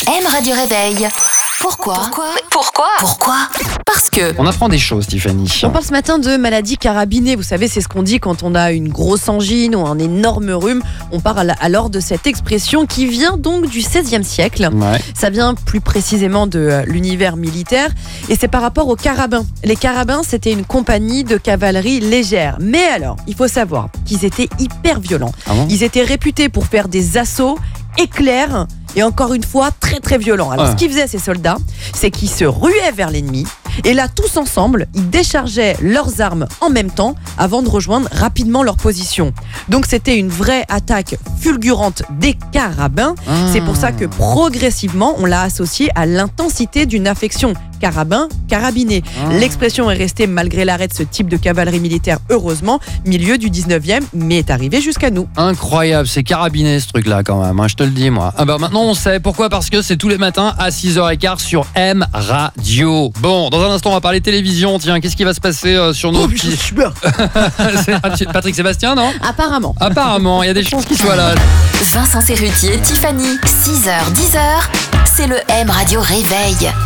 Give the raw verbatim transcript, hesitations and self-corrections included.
M Radio Réveil. Pourquoi Pourquoi Pourquoi Pourquoi Parce que... On apprend des choses, Tiffany. On parle ce matin de maladie carabinée. Vous savez, c'est ce qu'on dit quand on a une grosse angine ou un énorme rhume. On parle alors de cette expression qui vient donc du seizième siècle. Ouais. Ça vient plus précisément de l'univers militaire et c'est par rapport aux carabins. Les carabins, c'était une compagnie de cavalerie légère. Mais alors, il faut savoir qu'ils étaient hyper violents. Ah bon Ils étaient réputés pour faire des assauts éclairs et encore une fois très très violents. Alors Ah. ce qu'ils faisaient ces soldats, c'est qu'ils se ruaient vers l'ennemi et là tous ensemble, ils déchargeaient leurs armes en même temps avant de rejoindre rapidement leur position. Donc c'était une vraie attaque fulgurante des carabins. Ah. C'est pour ça que progressivement on l'a associé à l'intensité d'une affection carabin, carabiné. Ah. L'expression est restée malgré l'arrêt de ce type de cavalerie militaire, heureusement, milieu du dix-neuvième, mais est arrivé jusqu'à nous. Incroyable, c'est carabiné ce truc-là quand même, hein, je te le dis moi. Ah bah maintenant on sait pourquoi, parce que c'est tous les matins à six heures quinze sur M Radio. Bon, dans un instant on va parler télévision. Tiens, qu'est-ce qui va se passer euh, sur nos petits... super. C'est Patrick Sébastien, non? Apparemment. Apparemment, il y a des chances qu'il soit là. Vincent Serruti et Tiffany, six heures dix, c'est le M Radio Réveil.